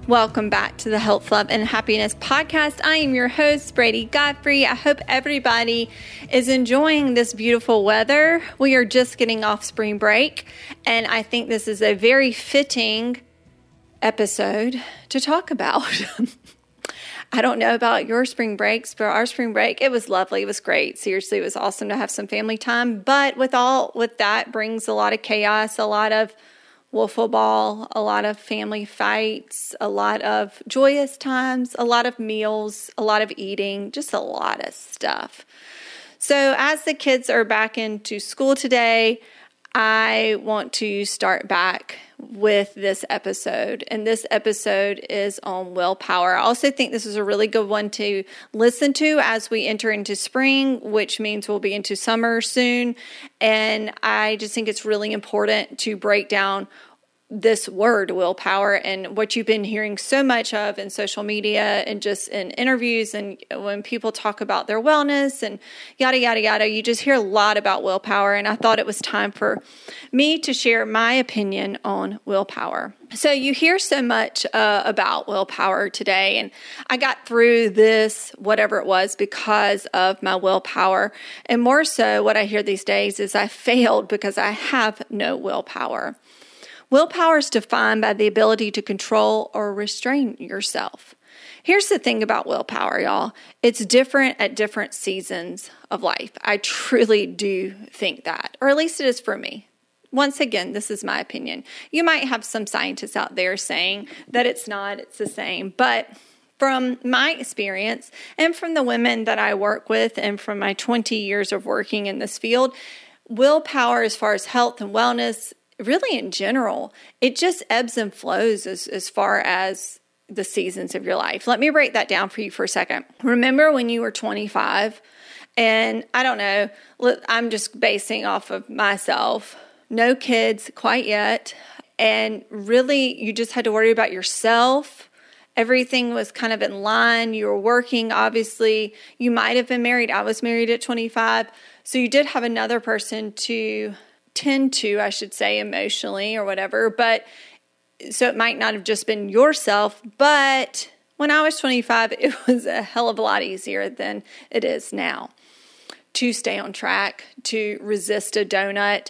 Welcome back to the Health, Love, and Happiness podcast. I am your host, Brady Godfrey. I hope everybody is enjoying this beautiful weather. We are just getting off spring break, and I think this is a very fitting episode to talk about. I don't know about your spring breaks, but our spring break, it was lovely. It was great. Seriously, it was awesome to have some family time. But with that brings a lot of chaos, a lot of wiffle ball, a lot of family fights, a lot of joyous times, a lot of meals, a lot of eating, just a lot of stuff. So as the kids are back into school today, I want to start back with this episode. And this episode is on willpower. I also think this is a really good one to listen to as we enter into spring, which means we'll be into summer soon. And I just think it's really important to break down this word willpower and what you've been hearing so much of in social media and just in interviews and when people talk about their wellness and yada, yada, yada, you just hear a lot about willpower. And I thought it was time for me to share my opinion on willpower. So you hear so much about willpower today, and I got through this, whatever it was, because of my willpower. And more so what I hear these days is I failed because I have no willpower. Willpower is defined by the ability to control or restrain yourself. Here's the thing about willpower, y'all. It's different at different seasons of life. I truly do think that, or at least it is for me. Once again, this is my opinion. You might have some scientists out there saying that it's not, it's the same. But from my experience and from the women that I work with and from my 20 years of working in this field, willpower as far as health and wellness, really in general, it just ebbs and flows as far as the seasons of your life. Let me break that down for you for a second. Remember when you were 25, and I don't know, I'm just basing off of myself, no kids quite yet, and really you just had to worry about yourself. Everything was kind of in line. You were working, obviously. You might have been married. I was married at 25. So you did have another person to tend to, I should say, emotionally or whatever. But so it might not have just been yourself. But when I was 25, it was a hell of a lot easier than it is now to stay on track, to resist a donut,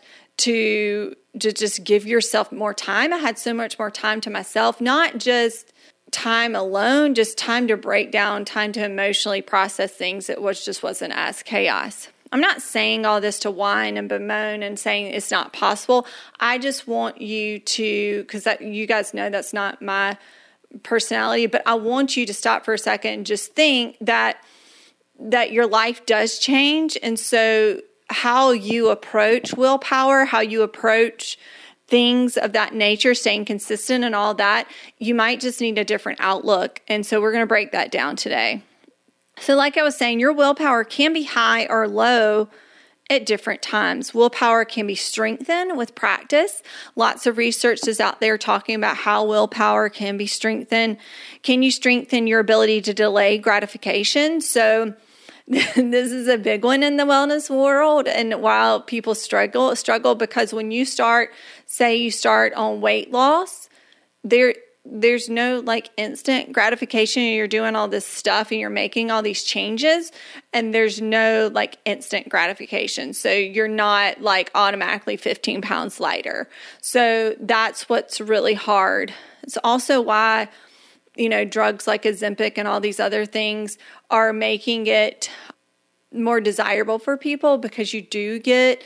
to just give yourself more time. I had so much more time to myself, not just time alone, just time to break down, time to emotionally process things. It wasn't as chaos. I'm not saying all this to whine and bemoan and saying it's not possible. I just want you to, because you guys know that's not my personality, but I want you to stop for a second and just think that your life does change. And so how you approach willpower, how you approach things of that nature, staying consistent and all that, you might just need a different outlook. And so we're going to break that down today. So like I was saying, your willpower can be high or low at different times. Willpower can be strengthened with practice. Lots of research is out there talking about how willpower can be strengthened. Can you strengthen your ability to delay gratification? So this is a big one in the wellness world. And while people struggle because when you start on weight loss, there's no like instant gratification. You're doing all this stuff and you're making all these changes and there's no like instant gratification. So you're not like automatically 15 pounds lighter. So that's what's really hard. It's also why, drugs like Ozempic and all these other things are making it more desirable for people because you do get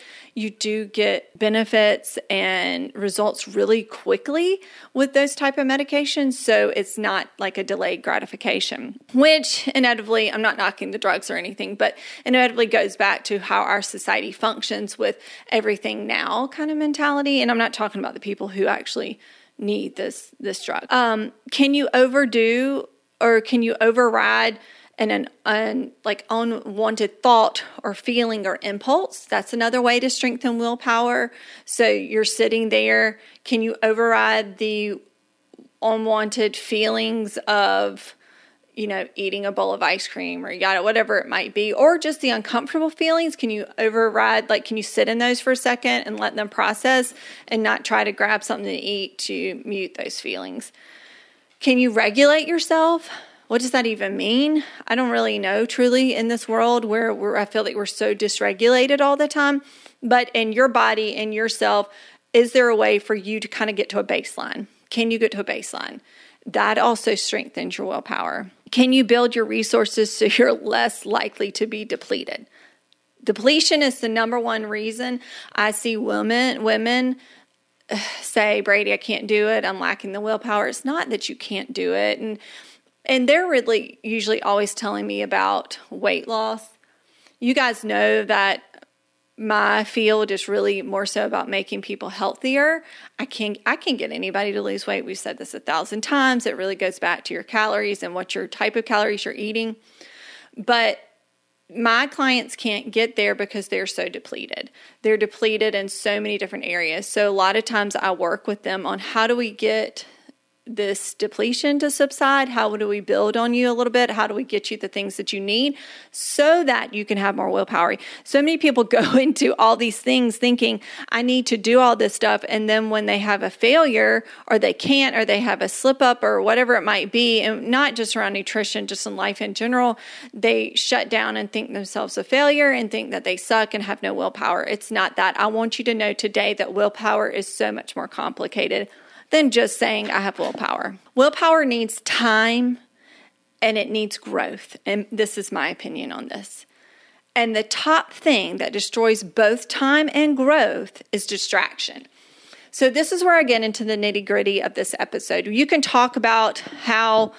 benefits and results really quickly with those type of medications. So it's not like a delayed gratification, which inevitably, I'm not knocking the drugs or anything, but inevitably goes back to how our society functions with everything now kind of mentality. And I'm not talking about the people who actually need this drug. Can you overdo or can you override an unwanted thought or feeling or impulse? That's another way to strengthen willpower. So you're sitting there. Can you override the unwanted feelings of, eating a bowl of ice cream or whatever it might be, or just the uncomfortable feelings? Can you override, can you sit in those for a second and let them process and not try to grab something to eat to mute those feelings? Can you regulate yourself? What does that even mean? I don't really know truly in this world where I feel like we're so dysregulated all the time. But in your body and yourself, is there a way for you to kind of get to a baseline? Can you get to a baseline? That also strengthens your willpower. Can you build your resources so you're less likely to be depleted? Depletion is the number one reason I see women say, Brady, I can't do it. I'm lacking the willpower. It's not that you can't do it. And they're really usually always telling me about weight loss. You guys know that my field is really more so about making people healthier. I can get anybody to lose weight. We've said this 1,000 times. It really goes back to your calories and what your type of calories you're eating. But my clients can't get there because they're so depleted. They're depleted in so many different areas. So a lot of times I work with them on how do we get this depletion to subside? How do we build on you a little bit? How do we get you the things that you need so that you can have more willpower? So many people go into all these things thinking, I need to do all this stuff. And then when they have a failure or they can't, or they have a slip up or whatever it might be, and not just around nutrition, just in life in general, they shut down and think themselves a failure and think that they suck and have no willpower. It's not that. I want you to know today that willpower is so much more complicated than just saying I have willpower. Willpower needs time and it needs growth. And this is my opinion on this. And the top thing that destroys both time and growth is distraction. So this is where I get into the nitty-gritty of this episode. You can talk about how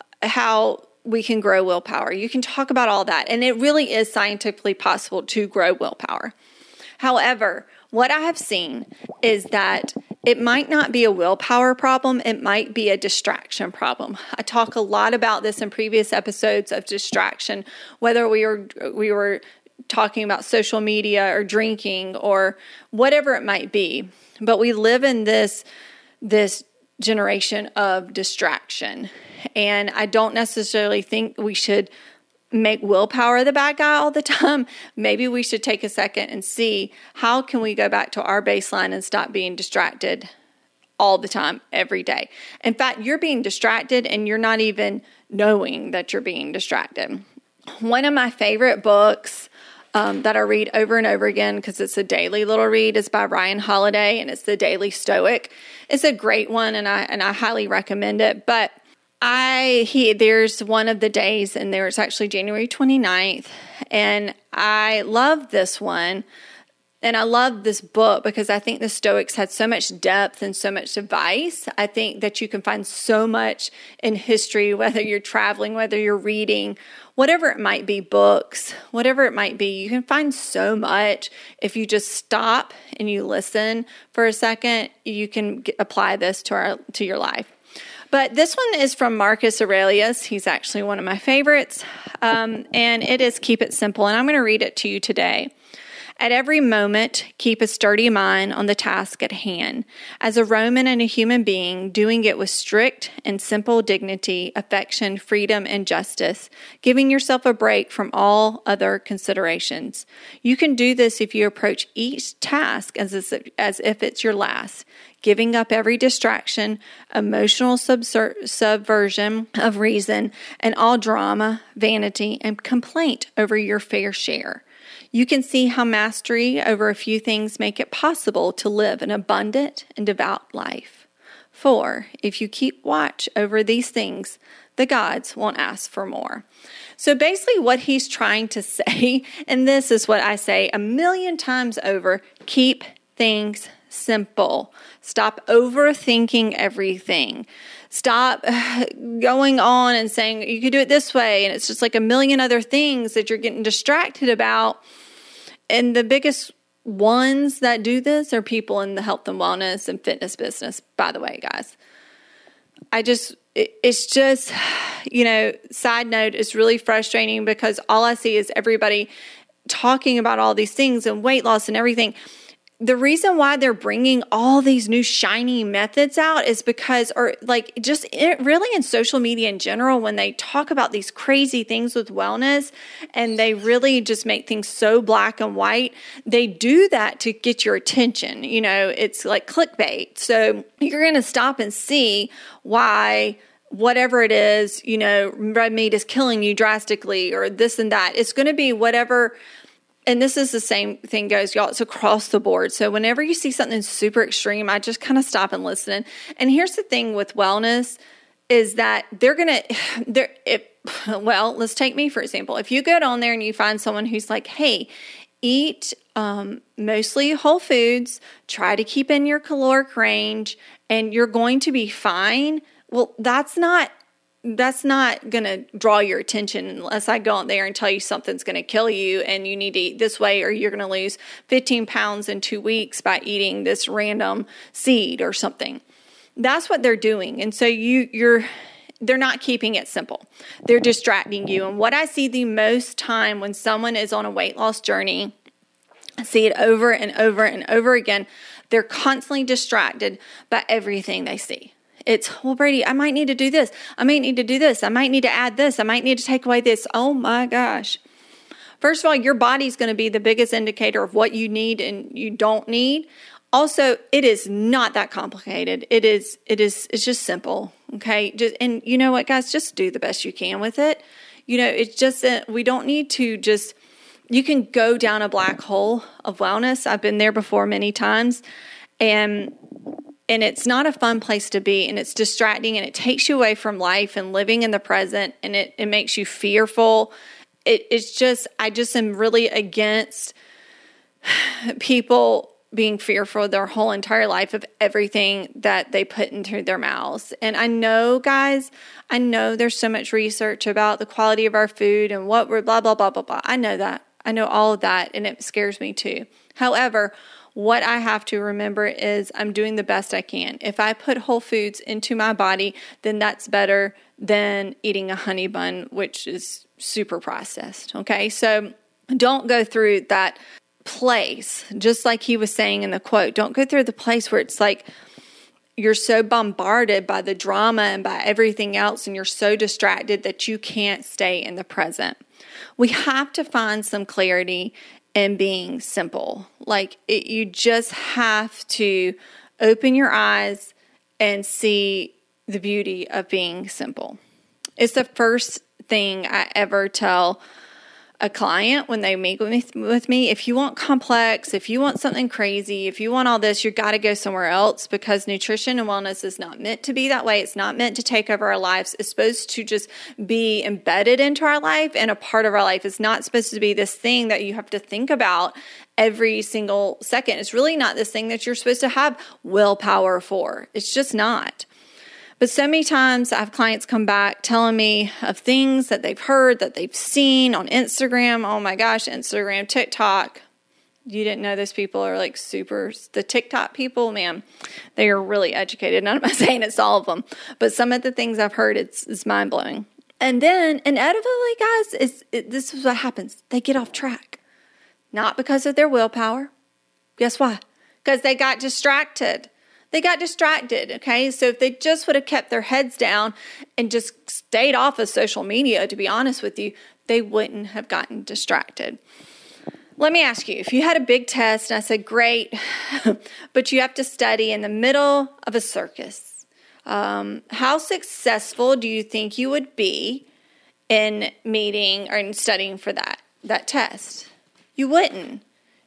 we can grow willpower. You can talk about all that. And it really is scientifically possible to grow willpower. However, what I have seen is that it might not be a willpower problem. It might be a distraction problem. I talk a lot about this in previous episodes of distraction, whether we were talking about social media or drinking or whatever it might be. But we live in this generation of distraction. And I don't necessarily think we should make willpower the bad guy all the time. Maybe we should take a second and see how can we go back to our baseline and stop being distracted all the time, every day. In fact, you're being distracted and you're not even knowing that you're being distracted. One of my favorite books that I read over and over again, because it's a daily little read, is by Ryan Holiday, and it's The Daily Stoic. It's a great one, and I highly recommend it. But there's one of the days, and there's actually January 29th, and I love this one, and I love this book because I think the Stoics had so much depth and so much advice. I think that you can find so much in history, whether you're traveling, whether you're reading, whatever it might be, books, whatever it might be. You can find so much if you just stop and you listen for a second. You can apply this to your life. But this one is from Marcus Aurelius. He's actually one of my favorites. And it is Keep It Simple. And I'm going to read it to you today. At every moment, keep a sturdy mind on the task at hand. As a Roman and a human being, doing it with strict and simple dignity, affection, freedom, and justice, giving yourself a break from all other considerations. You can do this if you approach each task as if it's your last, giving up every distraction, emotional subversion of reason, and all drama, vanity, and complaint over your fair share. You can see how mastery over a few things make it possible to live an abundant and devout life. For if you keep watch over these things, the gods won't ask for more. So basically what he's trying to say, and this is what I say 1,000,000 times over, keep things simple. Stop overthinking everything. Stop going on and saying you could do it this way, and it's just like 1,000,000 other things that you're getting distracted about. And the biggest ones that do this are people in the health and wellness and fitness business, by the way, guys. It's just, side note, it's really frustrating because all I see is everybody talking about all these things and weight loss and everything. The reason why they're bringing all these new shiny methods out is because, really in social media in general, when they talk about these crazy things with wellness and they really just make things so black and white, they do that to get your attention. It's like clickbait. So you're going to stop and see why whatever it is, red meat is killing you drastically or this and that. It's going to be whatever. And this is the same thing goes, y'all. It's across the board. So whenever you see something super extreme, I just kind of stop and listen. And here's the thing with wellness is that let's take me for example. If you go on there and you find someone who's like, hey, eat mostly whole foods, try to keep in your caloric range, and you're going to be fine. Well, that's not going to draw your attention unless I go out there and tell you something's going to kill you and you need to eat this way, or you're going to lose 15 pounds in 2 weeks by eating this random seed or something. That's what they're doing. And so they're not keeping it simple. They're distracting you. And what I see the most time when someone is on a weight loss journey, I see it over and over and over again. They're constantly distracted by everything they see. It's, well, Brady, I might need to do this. I might need to do this. I might need to add this. I might need to take away this. Oh my gosh. First of all, your body's going to be the biggest indicator of what you need and you don't need. Also, it is not that complicated. It's just simple. Okay. And you know what, guys, just do the best you can with it. It's just that we don't need to you can go down a black hole of wellness. I've been there before many times. And it's not a fun place to be, and it's distracting, and it takes you away from life and living in the present, and it makes you fearful. I just am really against people being fearful their whole entire life of everything that they put into their mouths. And I know, guys, there's so much research about the quality of our food and what we're blah, blah, blah, blah, blah. I know that. I know all of that, and it scares me too. However, what I have to remember is I'm doing the best I can. If I put whole foods into my body, then that's better than eating a honey bun, which is super processed. Okay, so don't go through that place, just like he was saying in the quote. Don't go through the place where it's like you're so bombarded by the drama and by everything else, and you're so distracted that you can't stay in the present. We have to find some clarity and being simple. You just have to open your eyes and see the beauty of being simple. It's the first thing I ever tell a client when they meet with me. If you want complex, if you want something crazy, if you want all this, you got to go somewhere else, because nutrition and wellness is not meant to be that way. It's not meant to take over our lives. It's supposed to just be embedded into our life and a part of our life. It's not supposed to be this thing that you have to think about every single second. It's really not this thing that you're supposed to have willpower for. It's just not. But so many times I have clients come back telling me of things that they've heard, that they've seen on Instagram. Oh my gosh, Instagram, TikTok. You didn't know those people are like the TikTok people, man, they are really educated. And I'm not saying it's all of them, but some of the things I've heard, it's mind-blowing. And then inevitably, guys, this is what happens. They get off track. Not because of their willpower. Guess why? Because they got distracted. Okay? So if they just would have kept their heads down and just stayed off of social media, to be honest with you, they wouldn't have gotten distracted. Let me ask you, if you had a big test and I said, great, but you have to study in the middle of a circus, how successful do you think you would be in meeting or in studying for that test? You wouldn't.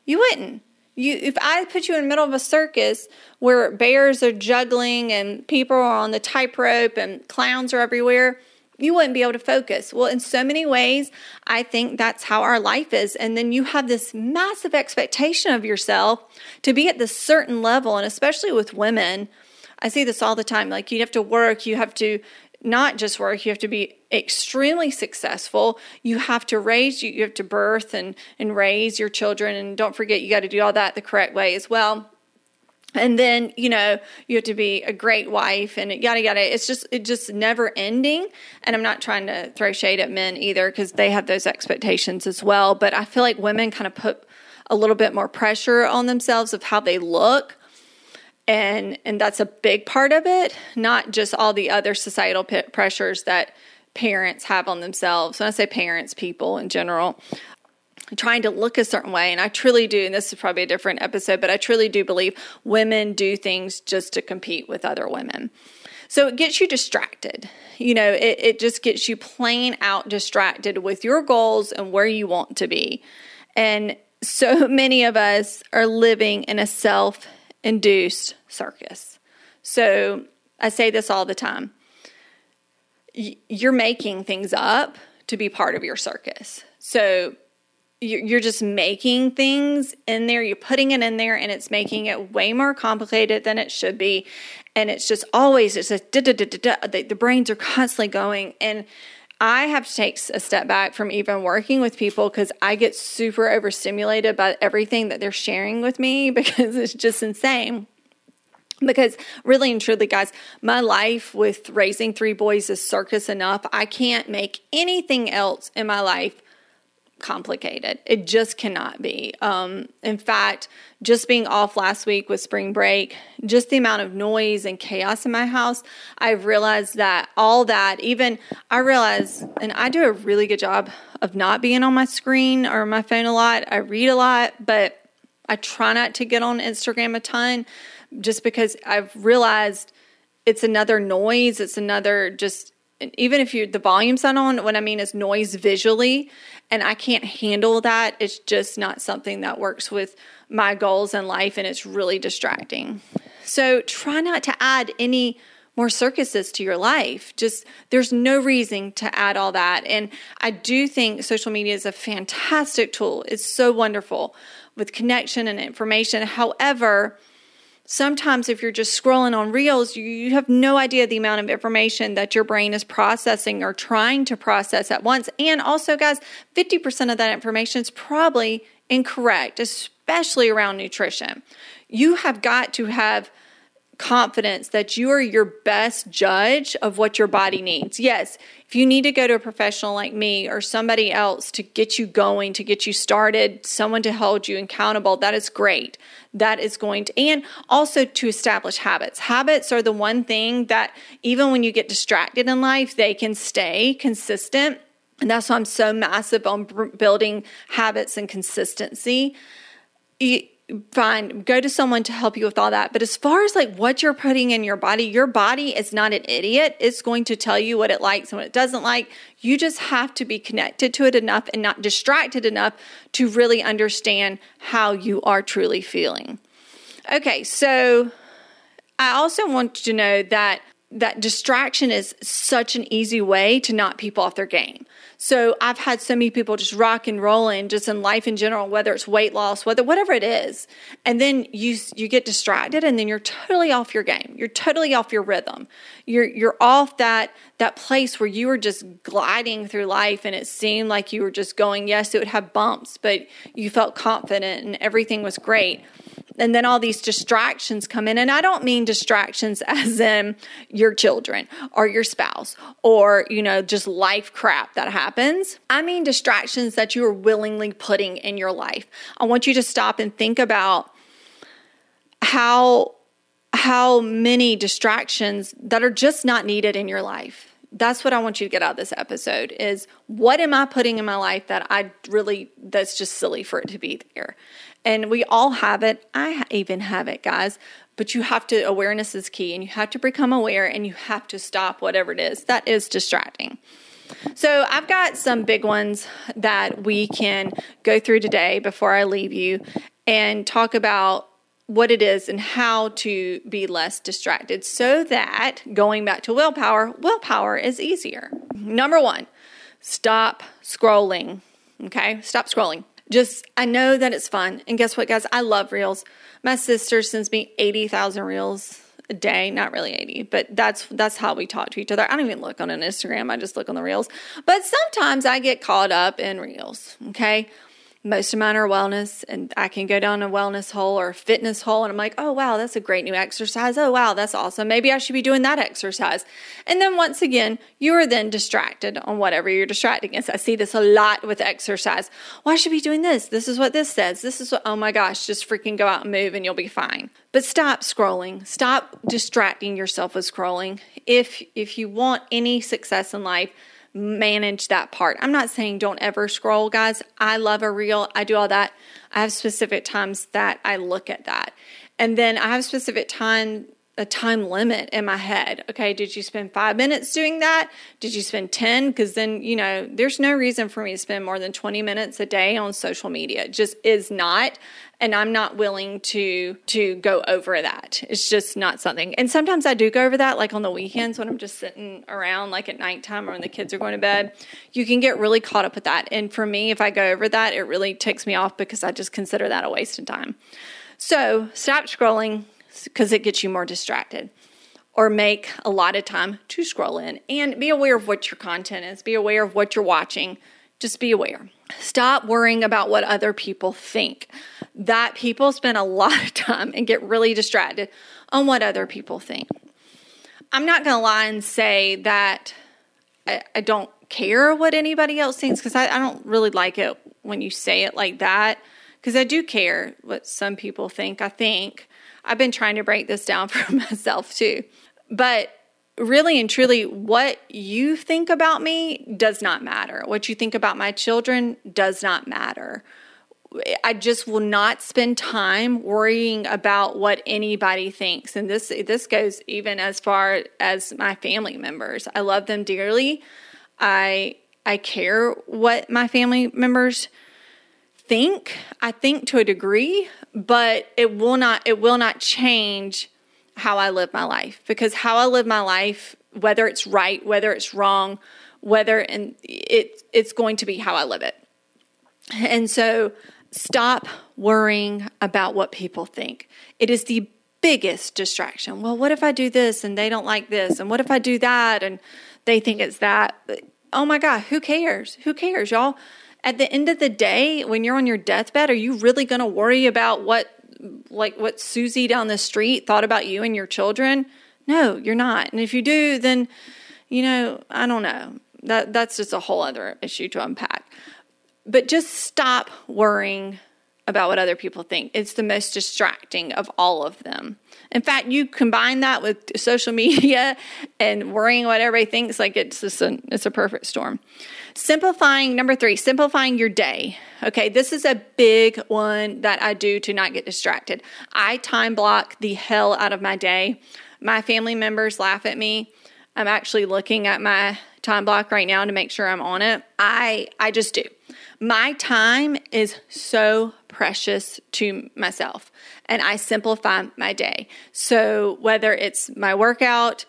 If I put you in the middle of a circus where bears are juggling and people are on the tightrope and clowns are everywhere, you wouldn't be able to focus. Well, in so many ways, I think that's how our life is. And then you have this massive expectation of yourself to be at this certain level. And especially with women, I see this all the time. Like, you have to work, you have to not just work, you have to be extremely successful. You have to you have to birth and raise your children. And don't forget, you got to do all that the correct way as well. And then, you have to be a great wife and yada, yada. It's just never ending. And I'm not trying to throw shade at men either, because they have those expectations as well. But I feel like women kind of put a little bit more pressure on themselves of how they look. And that's a big part of it, not just all the other societal pressures that parents have on themselves. When I say parents, people in general, trying to look a certain way. And I truly do, and this is probably a different episode, but I truly do believe women do things just to compete with other women. So it gets you distracted. It just gets you plain out distracted with your goals and where you want to be. And so many of us are living in a self-induced circus. So I say this all the time. You're making things up to be part of your circus. So you're just making things in there. You're putting it in there, and it's making it way more complicated than it should be. And it's just always, it's just the brains are constantly going. And I have to take a step back from even working with people because I get super overstimulated by everything that they're sharing with me because it's just insane. Because really and truly, guys, my life with raising 3 boys is circus enough. I can't make anything else in my life complicated. It just cannot be. In fact, just being off last week with spring break, just the amount of noise and chaos in my house, I've realized that all that, and I do a really good job of not being on my screen or my phone a lot. I read a lot, but I try not to get on Instagram a ton just because I've realized it's another noise. It's another just, even if the volume's not on, what I mean is noise visually, and I can't handle that. It's just not something that works with my goals in life, and it's really distracting. So try not to add any more circuses to your life. Just, there's no reason to add all that. And I do think social media is a fantastic tool. It's so wonderful with connection and information. However, sometimes if you're just scrolling on Reels, you have no idea the amount of information that your brain is processing or trying to process at once. And also, guys, 50% of that information is probably incorrect, especially around nutrition. You have got to have confidence that you are your best judge of what your body needs. Yes, if you need to go to a professional like me or somebody else to get you going, to get you started, someone to hold you accountable, that is great. That is going to, and also to establish habits. Habits are the one thing that even when you get distracted in life, they can stay consistent. And that's why I'm so massive on building habits and consistency. Fine, go to someone to help you with all that. But as far as like what you're putting in your body is not an idiot. It's going to tell you what it likes and what it doesn't like. You just have to be connected to it enough and not distracted enough to really understand how you are truly feeling. Okay, so I also want you to know that distraction is such an easy way to knock people off their game. So I've had so many people just rock and rolling just in life in general, whether it's weight loss, whatever it is. And then you get distracted and then you're totally off your game. You're totally off your rhythm. You're off that place where you were just gliding through life and it seemed like you were just going, yes, it would have bumps, but you felt confident and everything was great. And then all these distractions come in. And I don't mean distractions as in your children or your spouse or, just life crap that happens. I mean distractions that you are willingly putting in your life. I want you to stop and think about how many distractions that are just not needed in your life. That's what I want you to get out of this episode is what am I putting in my life that's just silly for it to be there. And we all have it. I even have it, guys. But awareness is key and you have to become aware and you have to stop whatever it is that is distracting. So I've got some big ones that we can go through today before I leave you and talk about what it is and how to be less distracted so that going back to willpower is easier. Number 1, stop scrolling. Okay? Stop scrolling. I know that it's fun. And guess what, guys? I love Reels. My sister sends me 80,000 Reels a day. Not really 80, but that's how we talk to each other. I don't even look on an Instagram. I just look on the Reels. But sometimes I get caught up in Reels, okay? Most of mine are wellness, and I can go down a wellness hole or a fitness hole, and I'm like, oh, wow, that's a great new exercise. Oh, wow, that's awesome. Maybe I should be doing that exercise. And then once again, you are then distracted on whatever you're distracted against. I see this a lot with exercise. Well, I should be doing this. This is what this says. This is what, oh my gosh, just freaking go out and move and you'll be fine. But stop scrolling. Stop distracting yourself with scrolling. If you want any success in life, manage that part. I'm not saying don't ever scroll, guys. I love a reel. I do all that. I have specific times that I look at that. And then I have specific time a time limit in my head. Okay, did you spend 5 minutes doing that? Did you spend 10? Because then, there's no reason for me to spend more than 20 minutes a day on social media. It just is not. And I'm not willing to go over that. It's just not something. And sometimes I do go over that, like on the weekends when I'm just sitting around, like at nighttime or when the kids are going to bed. You can get really caught up with that. And for me, if I go over that, it really takes me off because I just consider that a waste of time. So stop scrolling because it gets you more distracted. Or make a lot of time to scroll in. And be aware of what your content is. Be aware of what you're watching. Just be aware. Stop worrying about what other people think. That people spend a lot of time and get really distracted on what other people think. I'm not going to lie and say that I don't care what anybody else thinks, because I don't really like it when you say it like that, because I do care what some people think. I've been trying to break this down for myself too. But really and truly, what you think about me does not matter. What you think about my children does not matter. I just will not spend time worrying about what anybody thinks. And this goes even as far as my family members. I love them dearly. I care what my family members think. I think to a degree, but it will not change how I live my life, because how I live my life, whether it's right, whether it's wrong, it's going to be how I live it. And so stop worrying about what people think. It is the biggest distraction. Well, what if I do this and they don't like this? And what if I do that and they think it's that? Oh my God, who cares? Who cares, y'all? At the end of the day, when you're on your deathbed, are you really going to worry about what Susie down the street thought about you and your children? No, you're not. And if you do, then, I don't know. That's just a whole other issue to unpack. But just stop worrying about what other people think. It's the most distracting of all of them. In fact, you combine that with social media and worrying what everybody thinks, like it's a perfect storm. Number 3, simplifying your day. Okay, this is a big one that I do to not get distracted. I time block the hell out of my day. My family members laugh at me. I'm actually looking at my time block right now to make sure I'm on it. I just do. My time is so precious to myself, and I simplify my day. So whether it's my workout,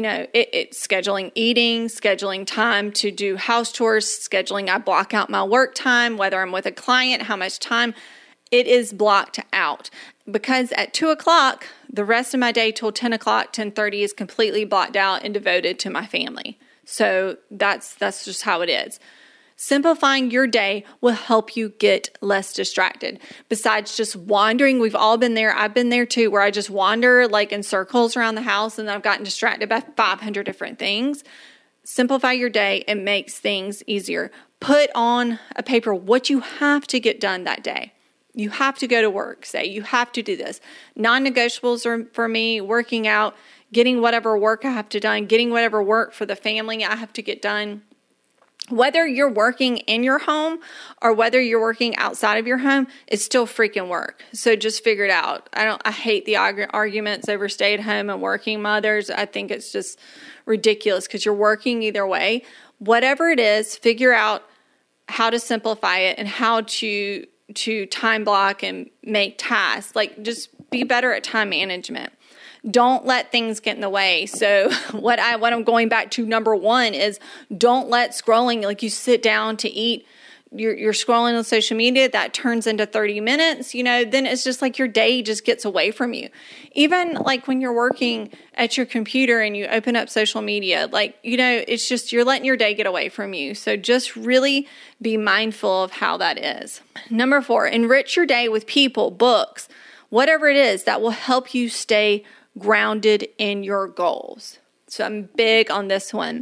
it's scheduling eating, scheduling time to do house chores, I block out my work time, whether I'm with a client, how much time, it is blocked out. Because at 2 o'clock, the rest of my day till 10 o'clock, 10:30 is completely blocked out and devoted to my family. So that's just how it is. Simplifying your day will help you get less distracted. Besides just wandering, we've all been there. I've been there too, where I just wander like in circles around the house and I've gotten distracted by 500 different things. Simplify your day. It makes things easier. Put on a paper what you have to get done that day. You have to go to work, say. You have to do this. Non-negotiables are for me, working out, getting whatever work I have to done, getting whatever work for the family I have to get done. Whether you're working in your home or whether you're working outside of your home, it's still freaking work. So just figure it out. I hate the arguments over stay at home and working mothers. I think it's just ridiculous because you're working either way. Whatever it is, figure out how to simplify it and how to time block and make tasks. Like, just be better at time management. Don't let things get in the way. So what I'm going back to, number 1, is don't let scrolling, like you sit down to eat, you're scrolling on social media, that turns into 30 minutes, then it's just like your day just gets away from you. Even like when you're working at your computer and you open up social media, it's just, you're letting your day get away from you. So just really be mindful of how that is. Number 4, enrich your day with people, books, whatever it is that will help you stay grounded in your goals. So I'm big on this one.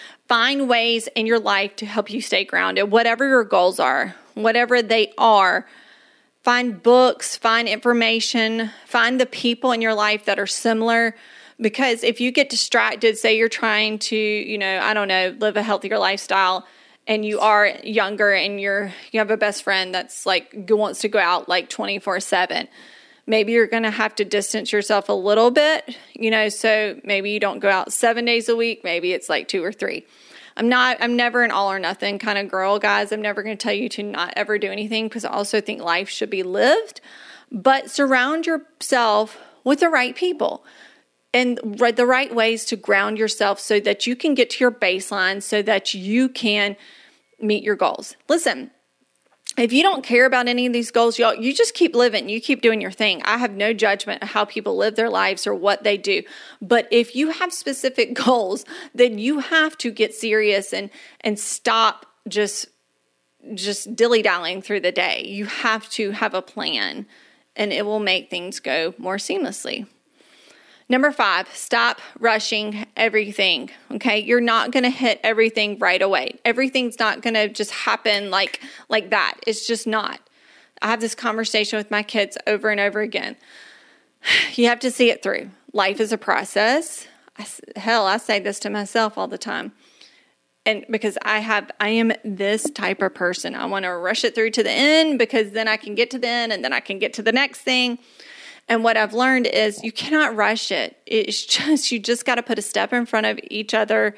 Find ways in your life to help you stay grounded. Whatever your goals are, whatever they are, find books, find information, find the people in your life that are similar. Because if you get distracted, say you're trying to, live a healthier lifestyle, and you are younger and you have a best friend that's like wants to go out like 24/7. Maybe you're going to have to distance yourself a little bit, so maybe you don't go out 7 days a week. Maybe it's like 2 or 3. I'm never an all or nothing kind of girl, guys. I'm never going to tell you to not ever do anything, because I also think life should be lived. But surround yourself with the right people and the right ways to ground yourself so that you can get to your baseline, so that you can meet your goals. Listen, if you don't care about any of these goals, you just keep living. You keep doing your thing. I have no judgment of how people live their lives or what they do. But if you have specific goals, then you have to get serious and stop just dilly-dallying through the day. You have to have a plan, and it will make things go more seamlessly. Number 5, stop rushing everything, okay? You're not going to hit everything right away. Everything's not going to just happen like that. It's just not. I have this conversation with my kids over and over again. You have to see it through. Life is a process. I say this to myself all the time. And because I am this type of person. I want to rush it through to the end, because then I can get to the end and then I can get to the next thing. And what I've learned is you cannot rush it. It's just, you just got to put a step in front of each other,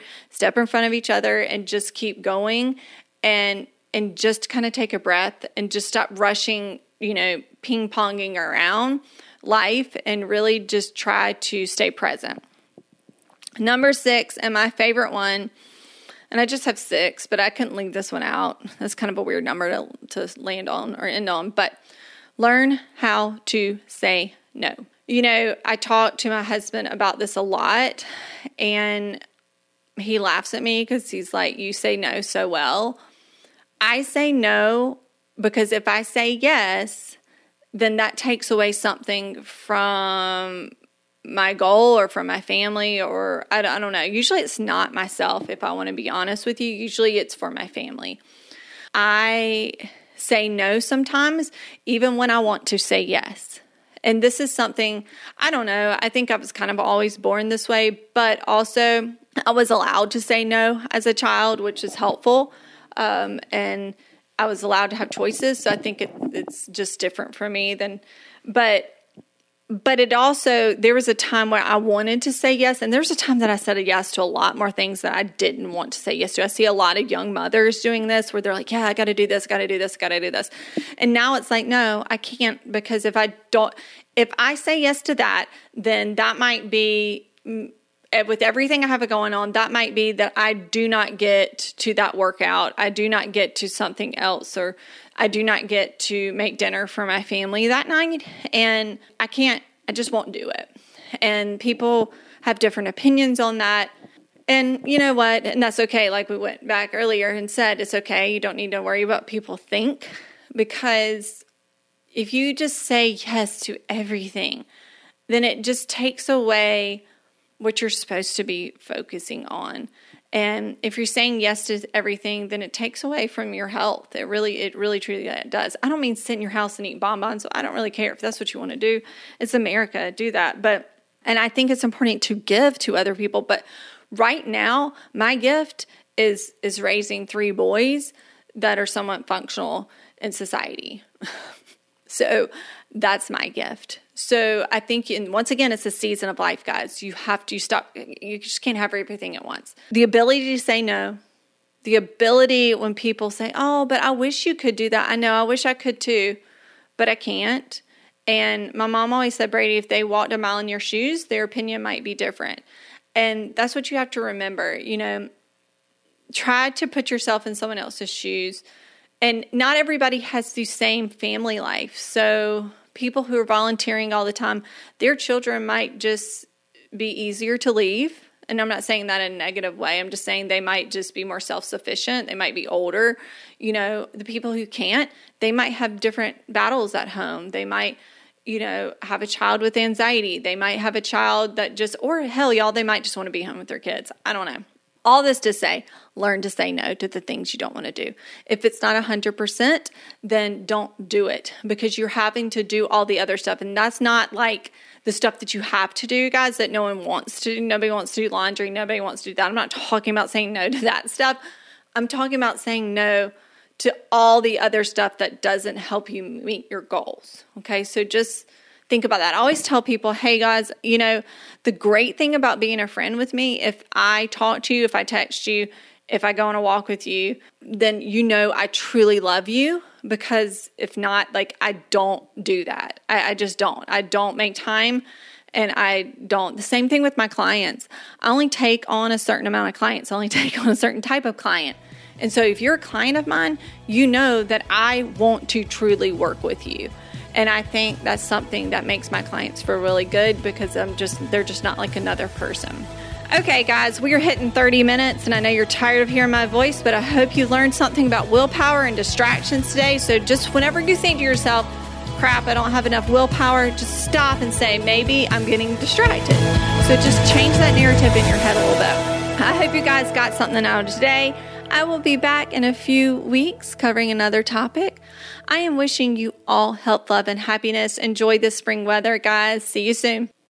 and just keep going and just kind of take a breath and just stop rushing, ping-ponging around life, and really just try to stay present. Number 6, and my favorite one, and I just have 6, but I couldn't leave this one out. That's kind of a weird number to land on or end on, but learn how to say no. I talk to my husband about this a lot, and he laughs at me because he's like, you say no so well. I say no because if I say yes, then that takes away something from my goal or from my family, or I don't know. Usually it's not myself, if I want to be honest with you. Usually it's for my family. I say no sometimes, even when I want to say yes. And this is something, I don't know, I think I was kind of always born this way, but also I was allowed to say no as a child, which is helpful. And I was allowed to have choices. So I think it's just different for me but it also, there was a time where I wanted to say yes. And there's a time that I said a yes to a lot more things that I didn't want to say yes to. I see a lot of young mothers doing this where they're like, yeah, I got to do this, got to do this, got to do this. And now it's like, no, I can't, because if I say yes to that, then that might be, with everything I have going on, that might be that I do not get to that workout. I do not get to something else, or I do not get to make dinner for my family that night. And I just won't do it. And people have different opinions on that. And you know what? And that's okay. Like we went back earlier and said, it's okay. You don't need to worry about what people think, because if you just say yes to everything, then it just takes away what you're supposed to be focusing on. And if you're saying yes to everything, then it takes away from your health. It really truly does. I don't mean sit in your house and eat bonbons. So I don't really care if that's what you want to do. It's America. Do that. And I think it's important to give to other people. But right now, my gift is raising 3 boys that are somewhat functional in society. So that's my gift. So I think, once again, it's a season of life, guys. You have to stop. You just can't have everything at once. The ability to say no. The ability when people say, oh, but I wish you could do that. I know, I wish I could too, but I can't. And my mom always said, Brady, if they walked a mile in your shoes, their opinion might be different. And that's what you have to remember. Try to put yourself in someone else's shoes. And not everybody has the same family life. So people who are volunteering all the time, their children might just be easier to leave. And I'm not saying that in a negative way. I'm just saying they might just be more self-sufficient. They might be older. The people who can't, they might have different battles at home. They might, have a child with anxiety. They might have a child that or hell, y'all, they might just want to be home with their kids. I don't know. All this to say, learn to say no to the things you don't want to do. If it's not 100%, then don't do it, because you're having to do all the other stuff. And that's not like the stuff that you have to do, guys, that no one wants to do. Nobody wants to do laundry. Nobody wants to do that. I'm not talking about saying no to that stuff. I'm talking about saying no to all the other stuff that doesn't help you meet your goals. Okay, so just Think about that. I always tell people, hey guys, the great thing about being a friend with me, if I talk to you, if I text you, if I go on a walk with you, then I truly love you. Because if not, I don't do that. I just don't. I don't make time, and I don't. The same thing with my clients. I only take on a certain amount of clients. I only take on a certain type of client. And so if you're a client of mine, you know that I want to truly work with you. And I think that's something that makes my clients feel really good because they're just not like another person. Okay, guys, we are hitting 30 minutes, and I know you're tired of hearing my voice, but I hope you learned something about willpower and distractions today. So just whenever you think to yourself, crap, I don't have enough willpower, just stop and say, maybe I'm getting distracted. So just change that narrative in your head a little bit. I hope you guys got something out of today. I will be back in a few weeks covering another topic. I am wishing you all health, love, and happiness. Enjoy the spring weather, guys. See you soon.